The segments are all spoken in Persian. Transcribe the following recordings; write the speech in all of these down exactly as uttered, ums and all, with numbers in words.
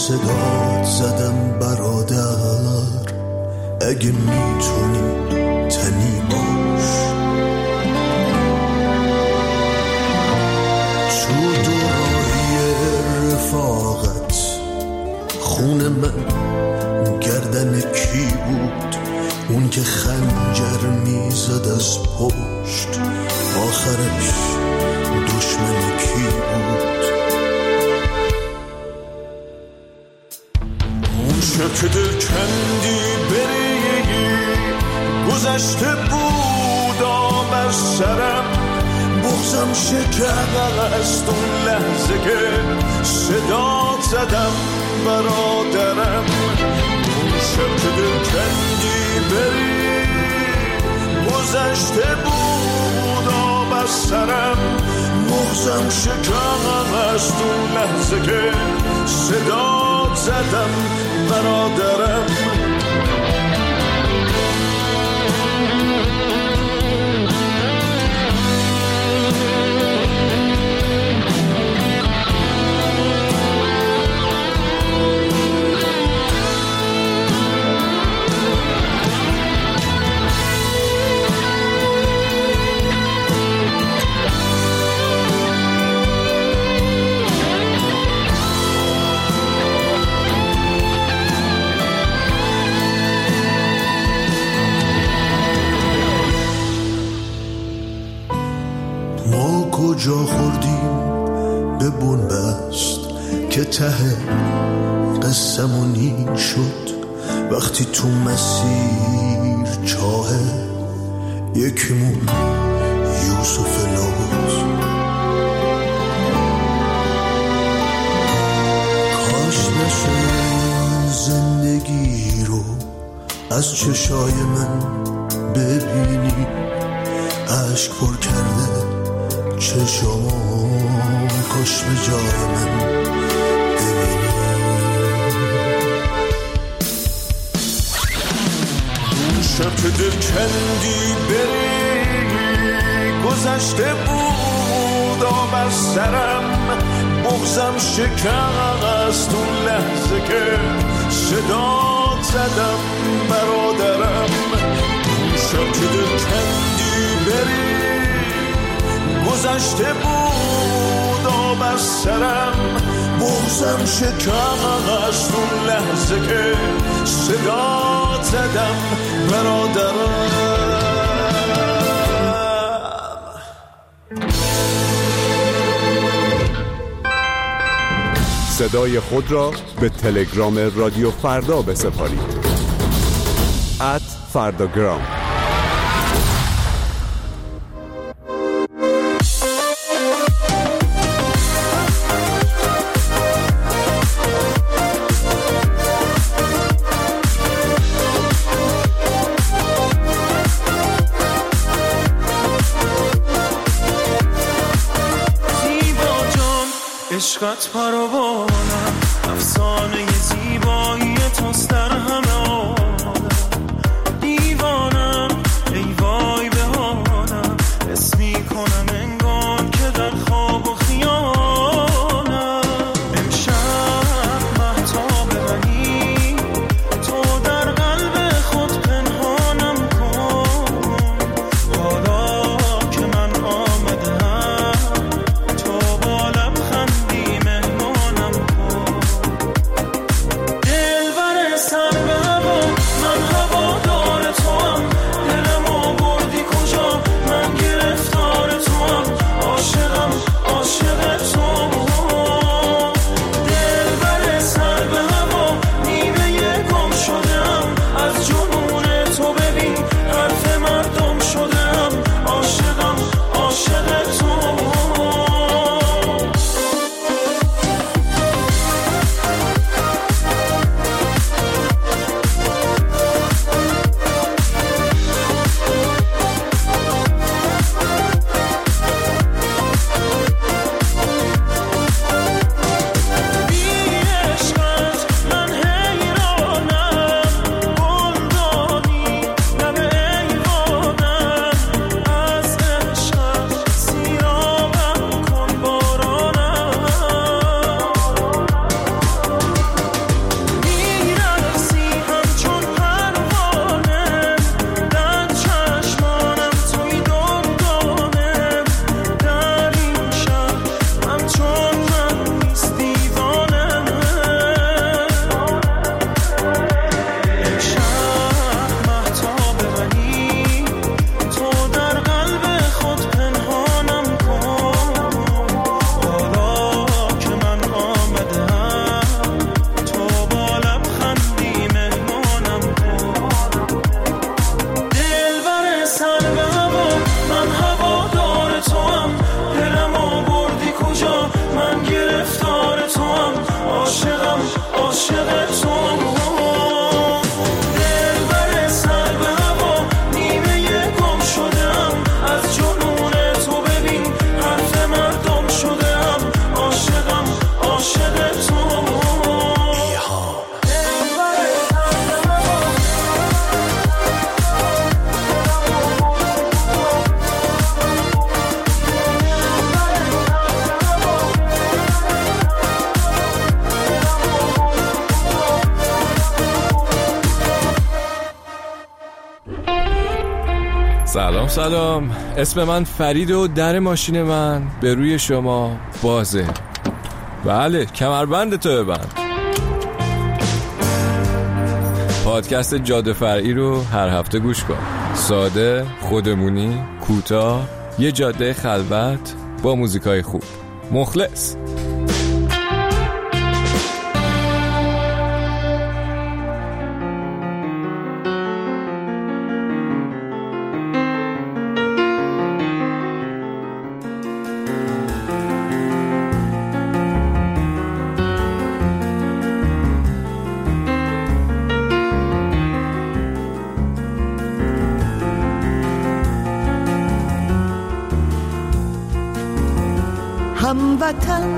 صدات زدم برادر، اگه میتونی تنی باش. تو دوراهی رفاقت خون من گردن کی بود؟ اون که خنجر میزد از پشت آخرش دشمن کی بود؟ اون شب که دل کندی بری گذشته بود آمر سرم، بغزم شکست اون لحظه که صدات زدم برادرم. اون شب که دل کندی بری گذشته بود آمر سرم، بغزم شکست اون لحظه که صدات زدم برادرم. کجا خوردیم به بنبست که ته قسمون این شد؟ وقتی تو مسیر چاه یکیمون یوسف لوت. کاش نشه زندگی رو از چشای من ببینی، عشق پر کرده چشام، کاش به جای من ببینی. اون شب که دل کندی بری گذشته بود آمر سرم، بغزم شکست اون لحظه که صدات زدم برادرم. اون شب که دل کندی بری گذشته بود آمر سرم، بغزم شکست اون لحظه که صدات زدم برادرم. صدای خود را به تلگرام رادیو فردا بسپارید. ات فرداگرام. عشقت پروانم، افسانه زیبایی توست در همه عالم. دیوانم ای وای به حالم، حس میکنم انگار که در خواب و خیالم. امشب مهتاب منی، تو در قلب خود پنهانم کن. حالا که من آمدم تو با لبخندی مهمانم کن. عاشق تو دلبر سر به هوا نیمه گم شدم از جنون تو ببین حرف مردم شدم عاشقم عاشق تو سلام سلام، اسم من فرید و در ماشین من به روی شما بازه. بله، کمربند تو ببند. پادکست جاده فرعی رو هر هفته گوش کن. ساده، خودمونی، کوتاه، یه جاده خلوت با موزیکای خوب. مخلص. هموطن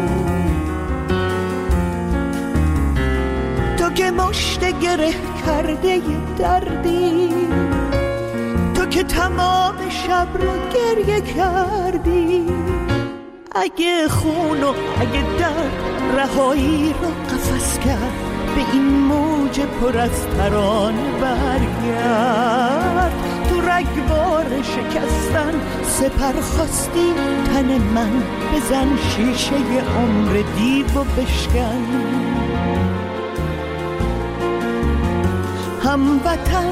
تو که مشت گره کرده دردی، تو که تمام شب رو گریه کردی، اگه خون و اگه درد رهایی رو قفس کرد، به این موج پر از ترانه برگرد. تو رگبار شکستن سپر خواستی تن من، بزن شیشه عمر دیو و بشکن. هموطن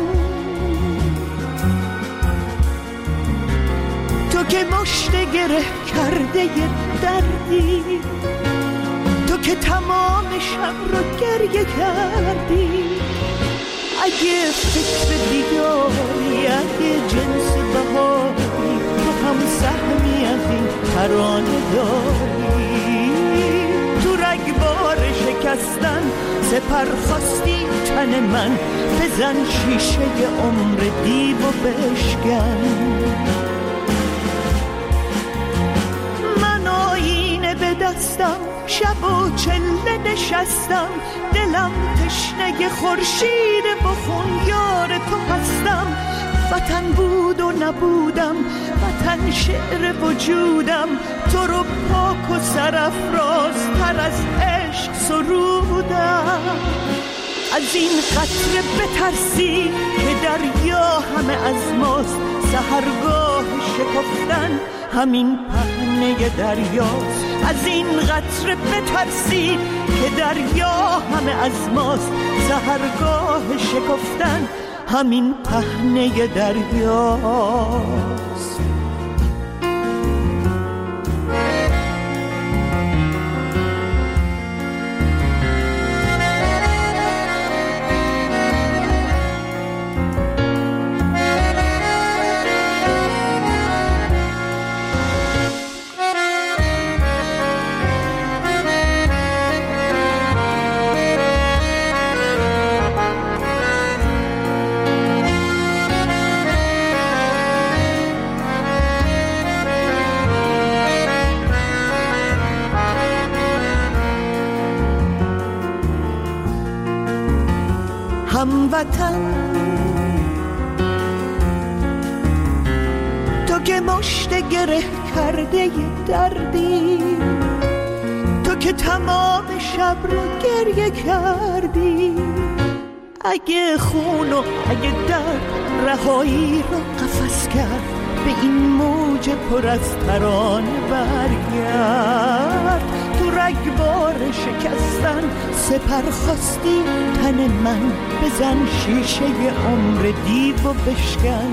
تو که مشت گره کرده دردی، تو که تمام شب رو گریه کردی، اگه فکر دیگاری، اگه جنس بهاری، تو هم سهمی از این ترانه داری. تو رگبار شکستن سپر خواستی تن من، بزن شیشه عمر دیو و بشکن. من آینه به دستم شب و چله نشستم، دلم تشنه خورشید بخون یار تو هستم. وطن بود و نبودم، وطن شعر وجودم، تو رو پاک و سرافراز تر از عشق سرودم. از این قطره بترسی که دریا همه از ماست، سحرگاه شکفتن همین پهنه دریاست. از این قطره بترسی که دریا همه از ماست، سحرگاه شکفتن همین پهنه دریاست. هموطن تو که مشت گره کرده دردی، تو که تمام شب رو گریه کردی، اگه خون و اگه درد رهایی رو قفس کرد، به این موج پر از ترانه برگرد. تو رگبار شکستن سپر خواستی تن من، بزن شیشه عمر دیو و بشکن.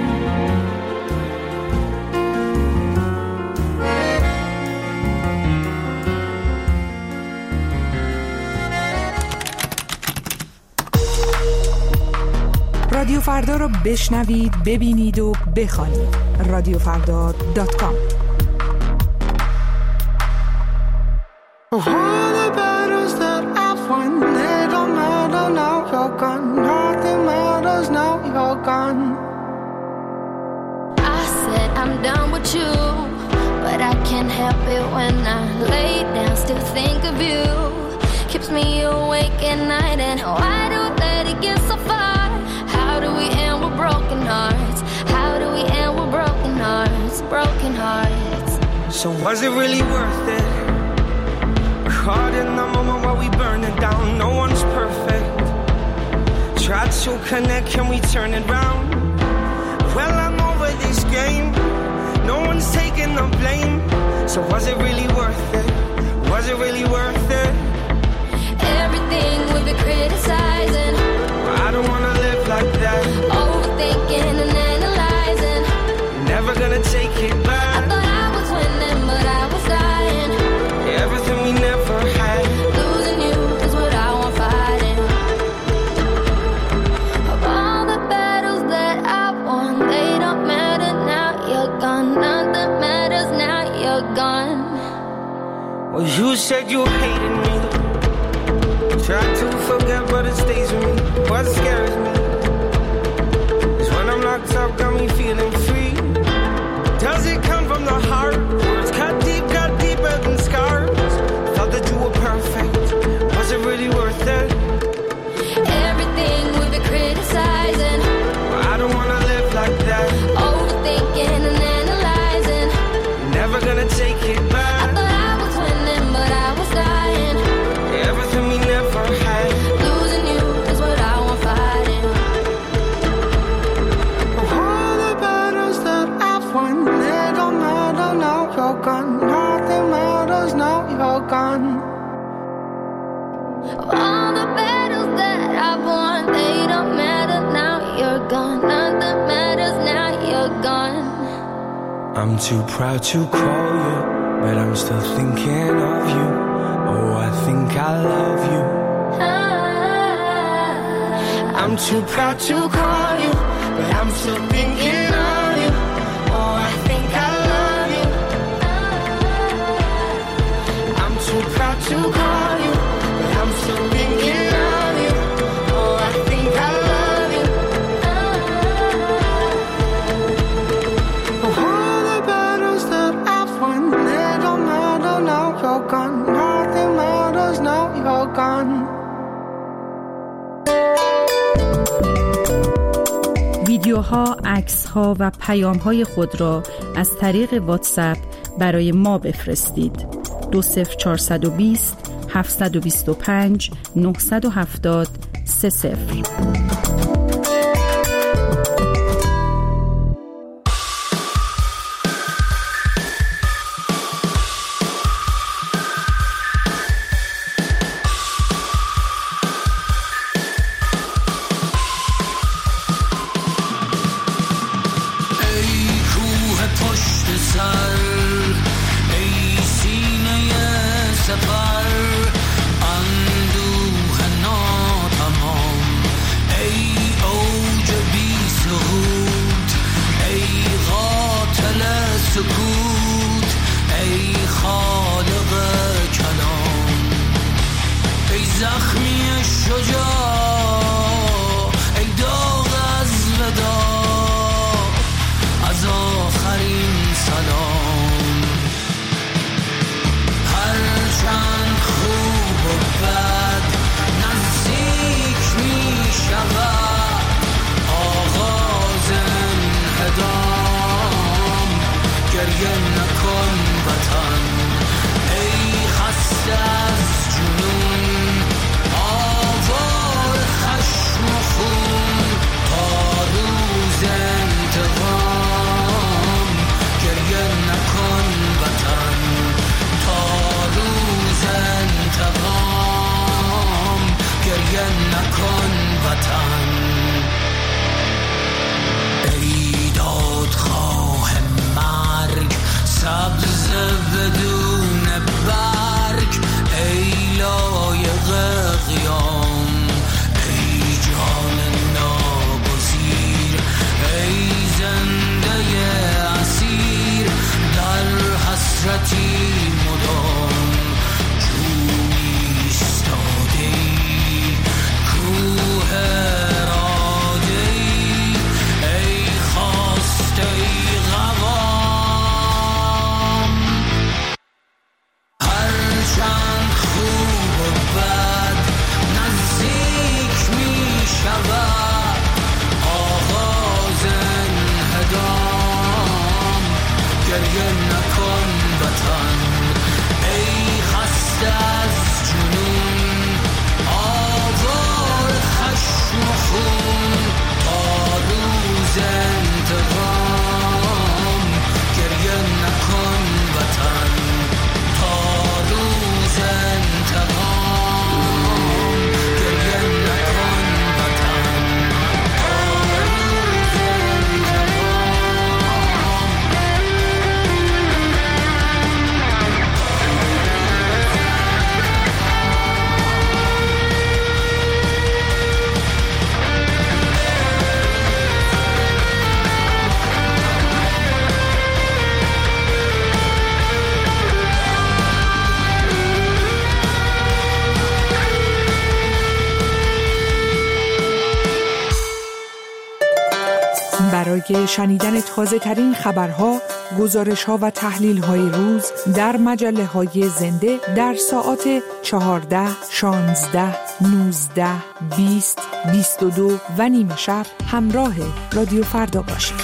رادیو فردا رو بشنوید، ببینید و بخوانید. رادیو فردا دات کام. Of all the battles that I've won, you're gone. Nothing matters now you're gone. I said I'm done with you, but I can't help it when I lay down, still think of you. Keeps me awake at night, and why do we let it get so far? How do we end with broken hearts? How do we end with broken hearts? Broken hearts. So was it really worth it? Caught in the moment while we burn it down. No one's perfect. Tried to connect, can we turn it round? Well, I'm over this game. No one's taking the blame. So was it really worth it? Was it really worth it? Everything we've been criticizing, I don't wanna live like that. overthinking and analyzing. Never gonna take it back. I thought I was winning, but I was dying. Everything we never had. Losing you is what I want fighting. Of all the battles that I won, they don't matter now you're gone. Nothing matters now you're gone. Well, you said you hated me. Try to forget, but it stays with me. What scares me is when I'm locked up, got me feeling free. Does it come from the heart? Words cut deep, got deeper than scars. Thought that you were perfect. Was it really worth it? Everything we've been criticizing, I don't wanna live like that. overthinking and analyzing. Never gonna take it I back. thought I was winning, but I was dying. Everything we never had. Losing you is what I want fighting. All the battles that I've won, they don't matter now you're gone. Nothing matters now you're gone. Of all the battles that I've won, they don't matter now you're gone. Nothing matters now you're gone. I'm too proud to call you, but I'm still thinking of you. Oh, I think I love you. Ah, I'm too proud to call you, but I'm still thinking of you. Oh, I think I love you. I'm too proud to call you, but I'm still thinking of you. Oh, I think I love you. All the battles that I've won, they don't matter now you're gone. Nothing matters now you're gone. ویدیوها، عکس‌ها و پیام‌های خود را از طریق واتساپ برای ما بفرستید. دو صفر چهارصد و بیست هفتصد و بیست و پنج نهصد و هفتاد سه صفر. کوه برای شنیدن تازه ترین خبرها، گزارش ها و تحلیل های روز در مجله های زنده در ساعات چهارده، شانزده، نوزده، بیست، بیست و دو و نیمه شب همراه رادیو فردا باشید.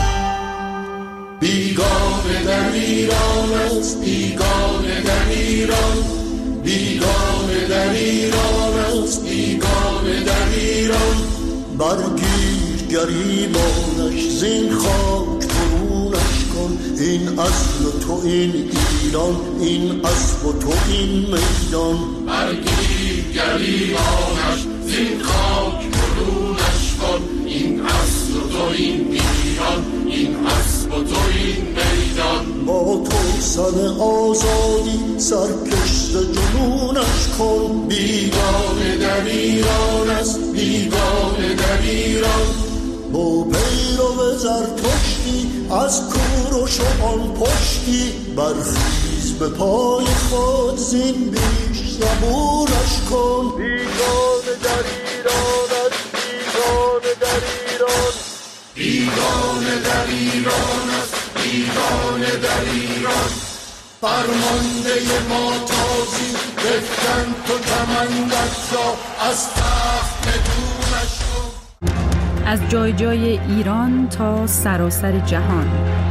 بیگانه در ایران است، بیگانه در ایران، بیگانه در ایران است، بیگانه در ایران. برگیر گریبانش زین خاک برونش کن، این اصل تو این ایران، این اصل و تو این میدان. برگیر گریبانش زین خاک برونش کن، این اصل و تو این ایران، این اصل و تو این میدان. با تو سن آزادی سرکشت جنونش کن، بیگانه در ایران است، بیگانه در ایران. با پیرو زرتشتی از کور و شوان پشتی، برخیز به پای خود زین بیش زبونش کن. بیگانه در ایران است، بیگانه در ایران، بیگانه در ایران است، بیگانه در ایران. فرمانده ما تازی بفکن تو کمندت را، از تخت ندونش کن. از جای جای ایران تا سراسر جهان،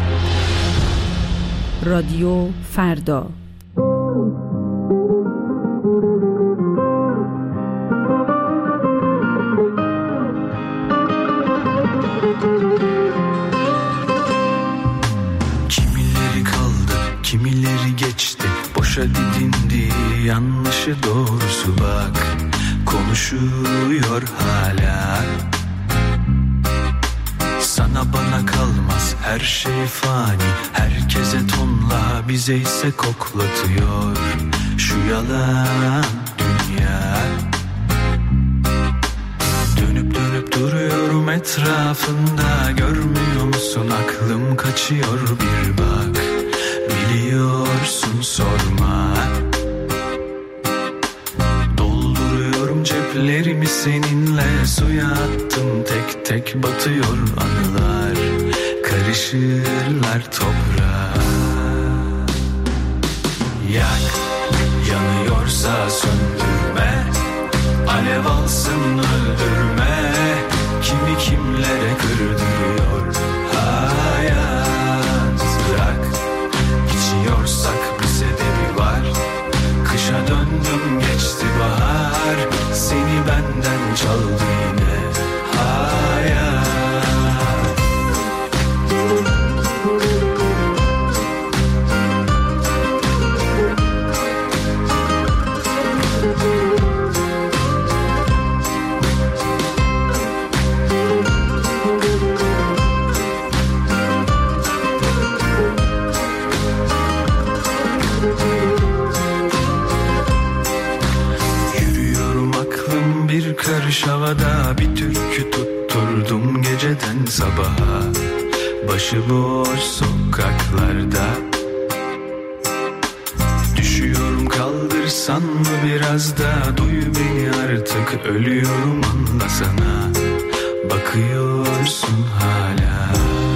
رادیو فردا. Kimileri kaldı, kimileri geçti, boşa didindi yanlışı doğrusu bak, konuşuyor hala. Sana bana kalmaz her şey fani, herkese tonla bize ise koklatıyor şu yalan dünya. Dönüp dönüp duruyorum etrafında, görmüyor musun aklım kaçıyor bir bak, biliyorsun sorma. Dolduruyorum ceplerimi seninle, suya attım tek tek batıyor anılar, karışırlar toprağa. Yak, yanıyorsa söndürme, alev alsın öldürme, kimi kimlere kırdırıyor hayat. Bırak, içiyorsak bir sebebi var, kışa döndüm geçti bahar, seni benden çaldı yine hayat. Karış havada bir türkü tutturdum geceden sabaha, başıboş sokaklarda. Düşüyorum kaldırsan mı biraz da, duy beni artık ölüyorum anlasana, bakıyorsun hala.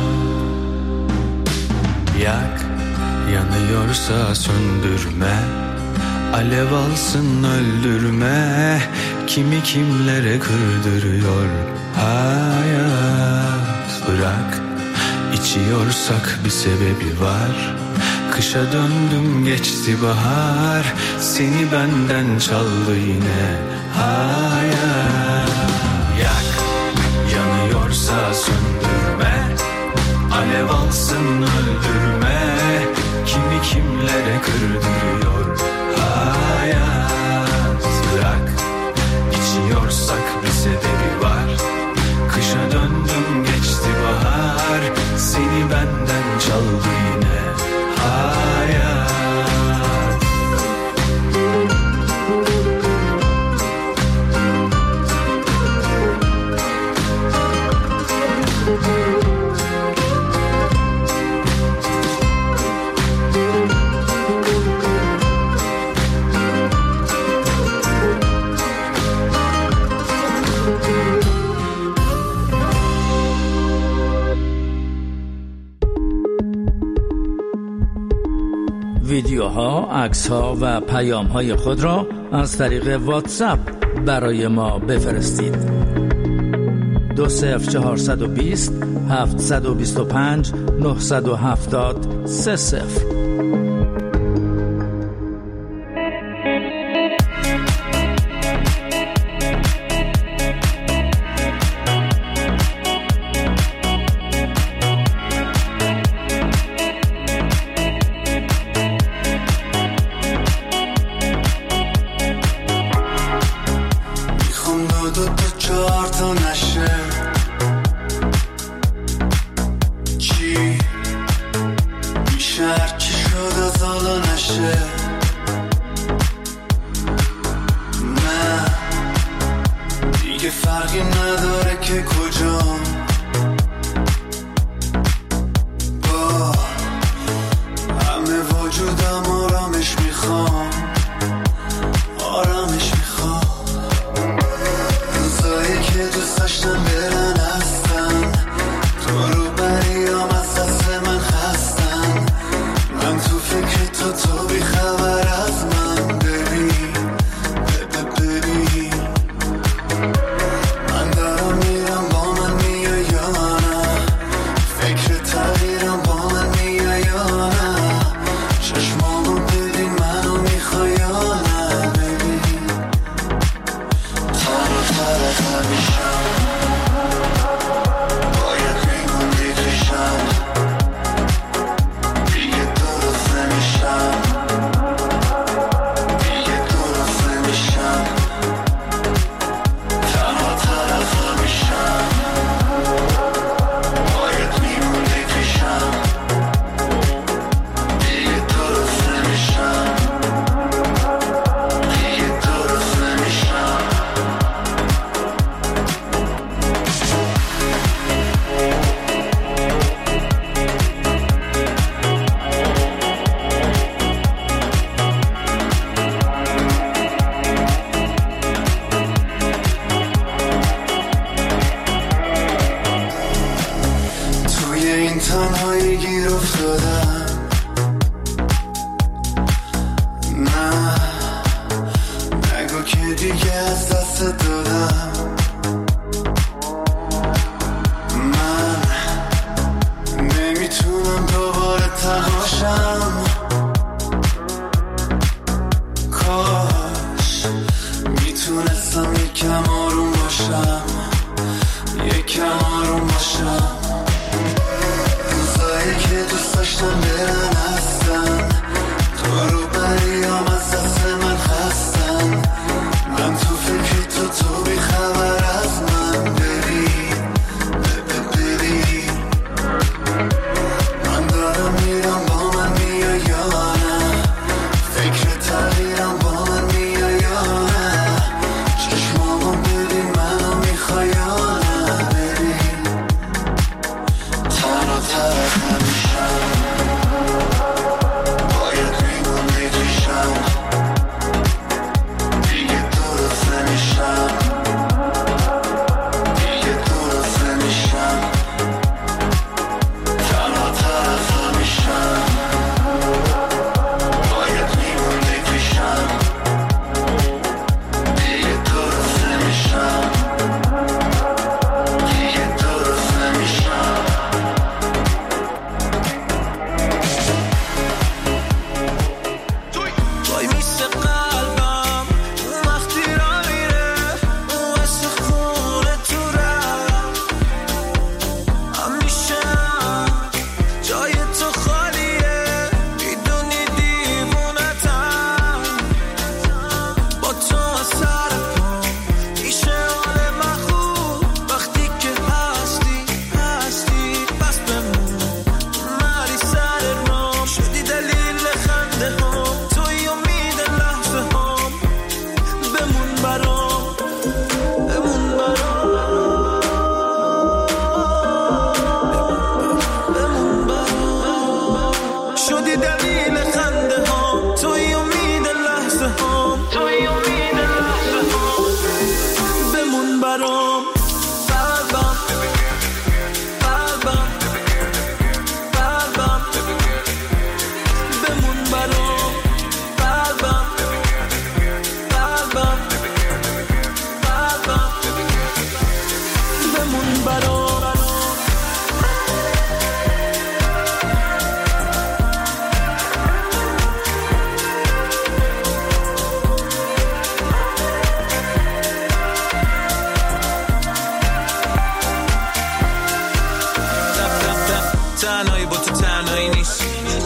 Yak, yanıyorsa söndürme, alev alsın öldürme, kimi kimlere kırdırıyor hayat. Bırak, içiyorsak bir sebebi var, kışa döndüm geçti bahar, seni benden çaldı yine hayat. Yak, yanıyorsa söndürme, alev alsın öldürme, kimi kimlere kırdırıyor hayat. Bırak, içiyorsak bir sebebi var, kışa döndüm geçti bahar, seni benden çaldı yine hayat. ویدیوها، عکس‌ها و پیام‌های خود را از طریق واتساپ برای ما بفرستید. دو صفر چهارصد و بیست هفتصد و بیست و پنج نهصد و هفتاد سه صفر.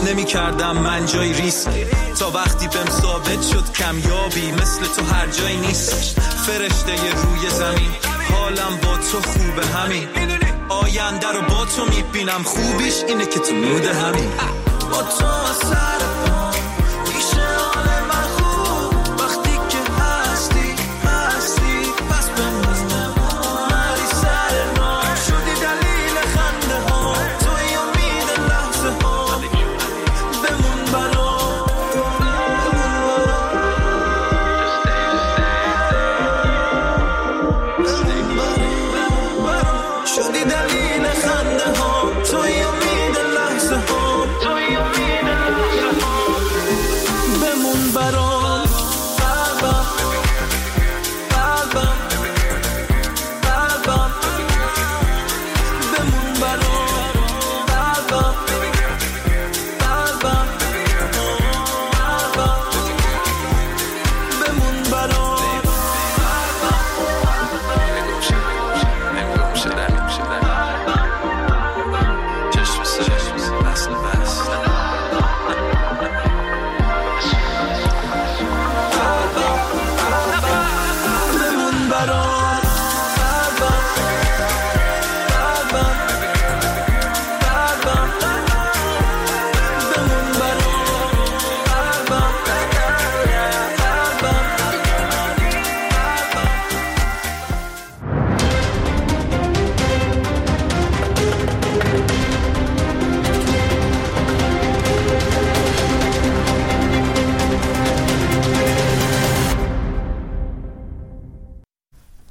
نمی کردم من جای ریسک تا وقتی بهم ثابت شد کمیابی مثل تو هر جایی نیست. فرشته ی روی زمین حالم با تو خوبه همین، آینده رو با تو میبینم خوبیش اینه که تو نوده همین. با تو سر میشه حال من خوب وقتی که هستی هستی پس بمونم مری سر ما شدی دلیل خنده ها توی امید لحظه ها بمون برا شدی دلیل خنده ها توی امید لحظه ها توی امید لحظه ها بمون برام قلبم قلبم قلبم بمون برام قلبم قلبم قلبم بمون برام بمون برام